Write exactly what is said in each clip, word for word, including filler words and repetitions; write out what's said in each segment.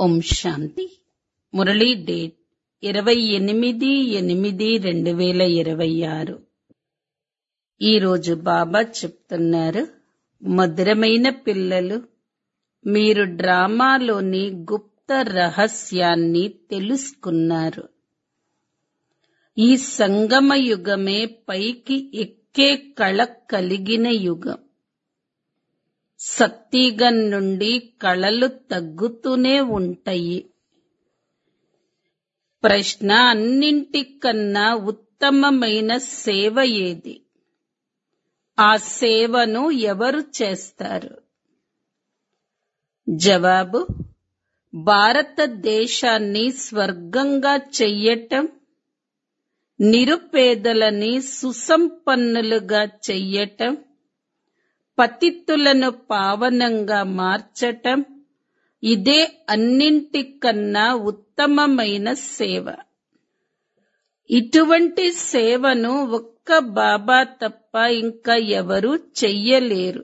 ఓం శాంతి. Murali date ఇరవై ఎనిమిది ఎనిమిది రెండు వేల ఇరవై ఆరు. ఈరోజు బాబా చెప్తున్నారు, మధురమైన పిల్లలు, మీరు డ్రామాలోని గుప్త రహస్యాన్ని తెలుసుకున్నారు. ఈ సంగమ యుగమే పైకి ఎక్కే కళ కలిగిన యుగం. సత్యుగం నుండి కళలు తగ్గుతూనే ఉంటాయి. ప్రశ్న, అన్నింటికన్నా ఉత్తమమైన సేవ ఏది? ఆ సేవను ఎవరు చేస్తారు? జవాబు, భారతదేశాన్ని స్వర్గంగా చెయ్యటం, నిరుపేదలని సుసంపన్నులుగా చెయ్యటం, పతితులను పావనంగా మార్చటం, ఇదే అన్నింటికన్నా ఉత్తమమైన సేవ. ఇటువంటి సేవను ఒక్క బాబా తప్ప ఇంకా ఎవరూ చెయ్యలేరు.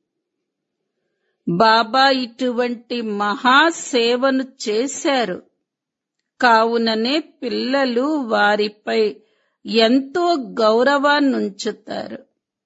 బాబా ఇటువంటి మహాసేవను చేశారు. కావుననే పిల్లలు వారిపై ఎంతో గౌరవాన్నుంచుతారు.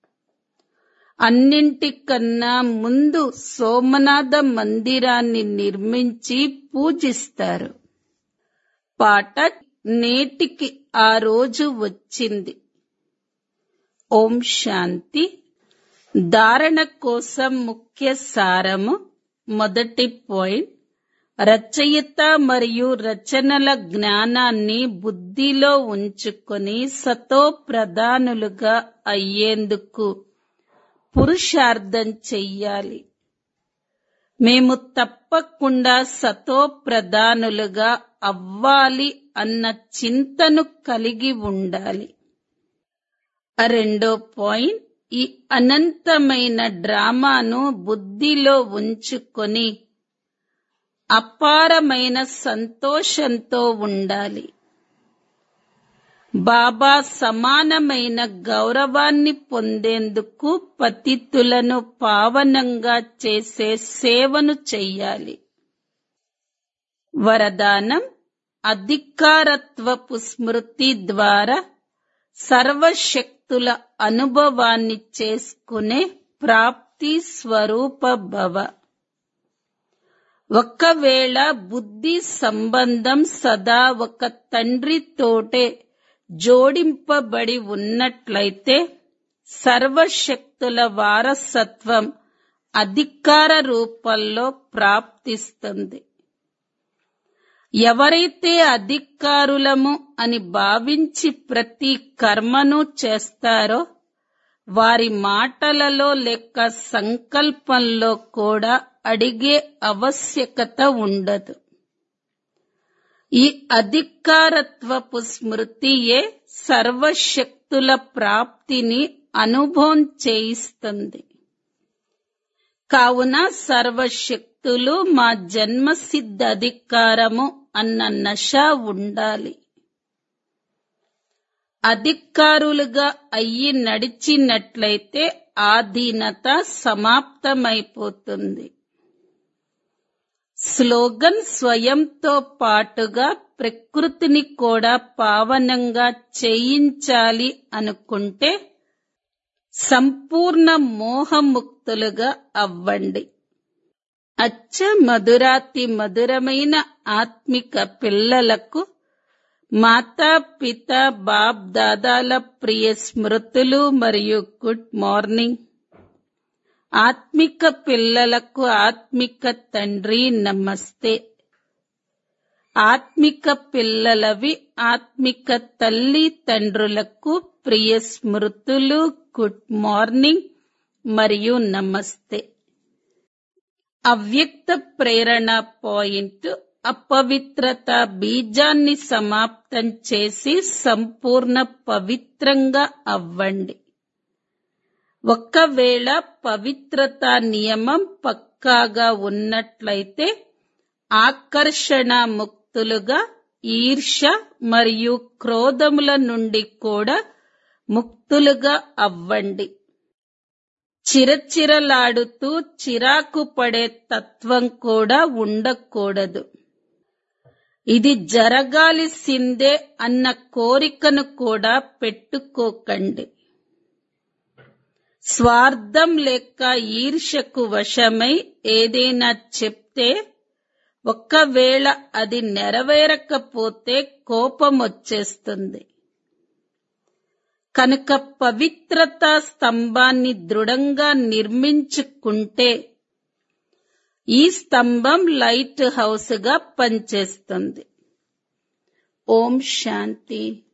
అన్నింటికన్నా ముందు సోమనాథ మందిరాన్ని నిర్మించి పూజిస్తారు. పాట, నేటికి ఆ రోజు వచ్చింది. ఓం శాంతి. ధారణ కోసం ముఖ్య సారము. మొదటి పాయింట్, రచయిత మరియు రచనల జ్ఞానాన్ని బుద్ధిలో ఉంచుకొని సతో ప్రధానులుగా అయ్యేందుకు పురుషార్థం చెయ్యాలి. మేము తప్పకుండా సతో ప్రధానులుగా అవ్వాలి అన్న చింతను కలిగి ఉండాలి. రెండో పాయింట్, ఈ అనంతమైన డ్రామాను బుద్ధిలో ఉంచుకొని అపారమైన సంతోషంతో ఉండాలి. బాబా సమానమైన గౌరవాన్ని పొందేందుకు పతితులను పావనంగా చేసే సేవను చెయ్యాలి. వరదానం, అధికారత్వపు స్మృతి ద్వారా సర్వశక్తుల అనుభవాన్ని చేసుకునే ప్రాప్తి స్వరూప భవ. ఒకవేళ బుద్ధి సంబంధం సదా ఒక తండ్రితోటే జోడింపబడి ఉన్నట్లయితే సర్వశక్తుల వారసత్వం అధికార రూపంలో ప్రాప్తిస్తుంది. ఎవరైతే అధికారులము అని భావించి ప్రతి కర్మను చేస్తారో వారి మాటలలో లేక సంకల్పంలో కూడా అడిగే ఆవశ్యకత ఉండదు. ఈ అధికారత్వపు స్మృతియే సర్వశక్తుల ప్రాప్తిని అనుభవం చేయిస్తుంది. కావున సర్వశక్తులు మా జన్మసిద్ధ అధికారము అన్న నశ ఉండాలి. అధికారులుగా అయ్యి నడిచినట్లయితే ఆధీనత సమాప్తమైపోతుంది. స్లోగన్, స్వయంతో పాటుగా ప్రకృతిని కూడా పావనంగా చేయించాలి అనుకుంటే సంపూర్ణ మోహముక్తులుగా అవ్వండి. అచ్చ మధురాతి మధురమైన ఆత్మిక పిల్లలకు మాతా పిత బాప్ దాదాల ప్రియ స్మృతులు మరియు గుడ్ మార్నింగ్. ఆత్మిక పిల్లలకు ఆత్మిక తండ్రి నమస్తే. ఆత్మిక పిల్లలవి ఆత్మిక తల్లి తండ్రులకు ప్రియ స్మృతులు, గుడ్ మార్నింగ్ మరియు నమస్తే. అవ్యక్త ప్రేరణ పాయింట్, అపవిత్రత బీజాన్ని సమాప్తం చేసి సంపూర్ణ పవిత్రంగా అవ్వండి. ఒకవేళ పవిత్రతా నియమం పక్కాగా ఉన్నట్లయితే ఆకర్షణ ముక్తులుగా, ఈర్ష్య మరియు క్రోధముల నుండి కూడా ముక్తులుగా అవ్వండి. చిరచిరలాడుతూ చిరాకు పడే తత్వం కూడా ఉండకూడదు. ఇది జరగాల్సిందే అన్న కోరికను కూడా పెట్టుకోకండి. స్వార్థం లేక ఈర్ష్యకు వశమై ఏదైనా చెప్తే ఒక్కవేళ అది నెరవేరకపోతే కోపం వచ్చేస్తుంది. కనుక పవిత్రతా స్తంభాన్ని దృఢంగా నిర్మించుకుంటే ఈ స్తంభం లైట్ హౌస్ గా పనిచేస్తుంది. ఓం శాంతి.